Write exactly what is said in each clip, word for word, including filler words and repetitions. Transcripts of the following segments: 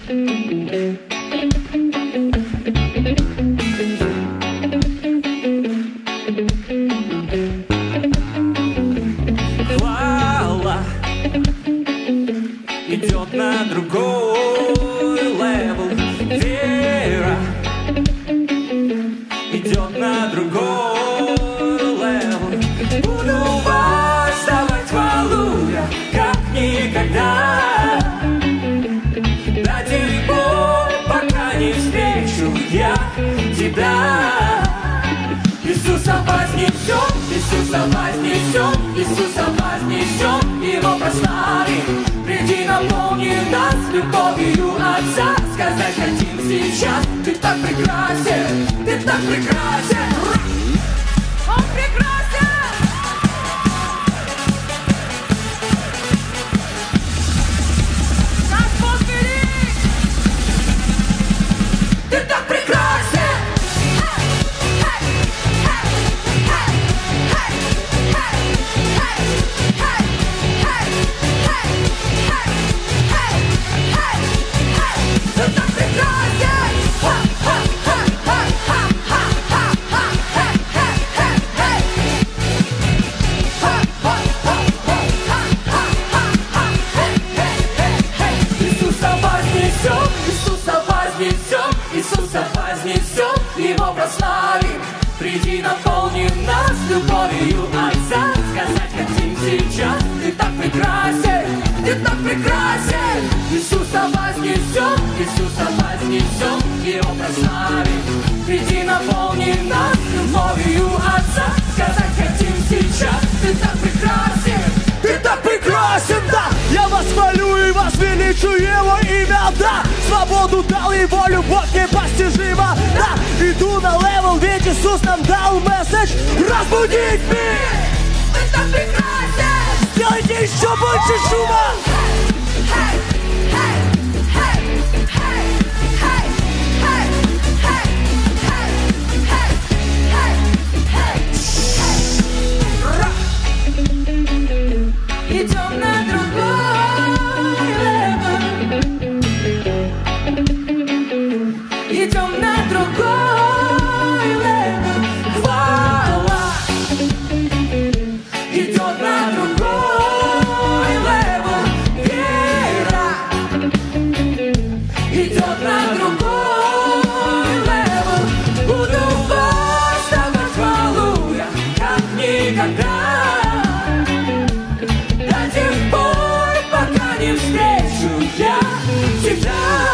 Хвала идет на другой левел. Вера идет на другой левел. Буду воздавать хвалу я, как никогда. Ради Бога, пока не встречу я тебя. Иисуса вознесем, Иисуса вознесем, Иисуса вознесем, Его прославим. Приди, наполни нас любовью Отца. Сказать хотим сейчас: Ты так прекрасен, Ты так прекрасен. Он прекрасен. Наш Бог велик. Ты так прекрасен. Иисуса вознесем, Его прославим. Приди, наполни нас любовью Отца. Сказать хотим сейчас: Ты так прекрасен, Ты так прекрасен. Иисуса вознесем, Иисуса вознесем, Его прославим. Приди, наполни нас любовью Отца. Сказать хотим сейчас: Ты так прекрасен, Ты так прекрасен, да. Я восхвалю и возвеличу Его имя, да. Свободу дал Его, любовь непостижима, да. Иду на левел, ведь Иисус нам дал месседж: разбудить мир. Ты так прекрасен. Сделайте еще больше шума. Идем на другой левел. Идем на другой левел. Хвала идет на другой левел. Вера идет на другой левел. Буду воздавать хвалу я, как никогда. До тех пор, пока не встречу я тебя.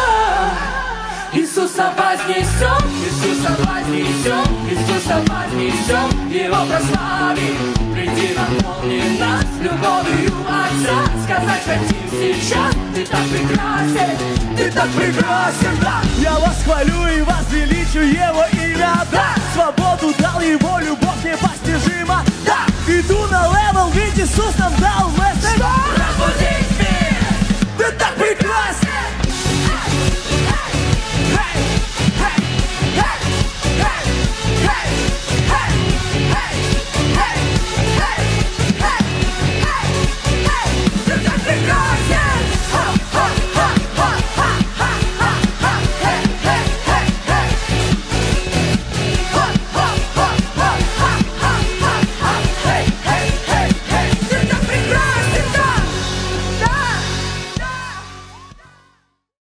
Иисуса вознесем, Иисуса вознесем, Иисуса вознесем, Его прославим. Приди, наполни нас любовью Отца. Сказать хотим сейчас: Ты так прекрасен, Ты так прекрасен, да. Я восхвалю и возвеличу Его имя, да. Свободу дал Его, любовь непостижима, да. Иду на левел, ведь Иисус нам дал месседж.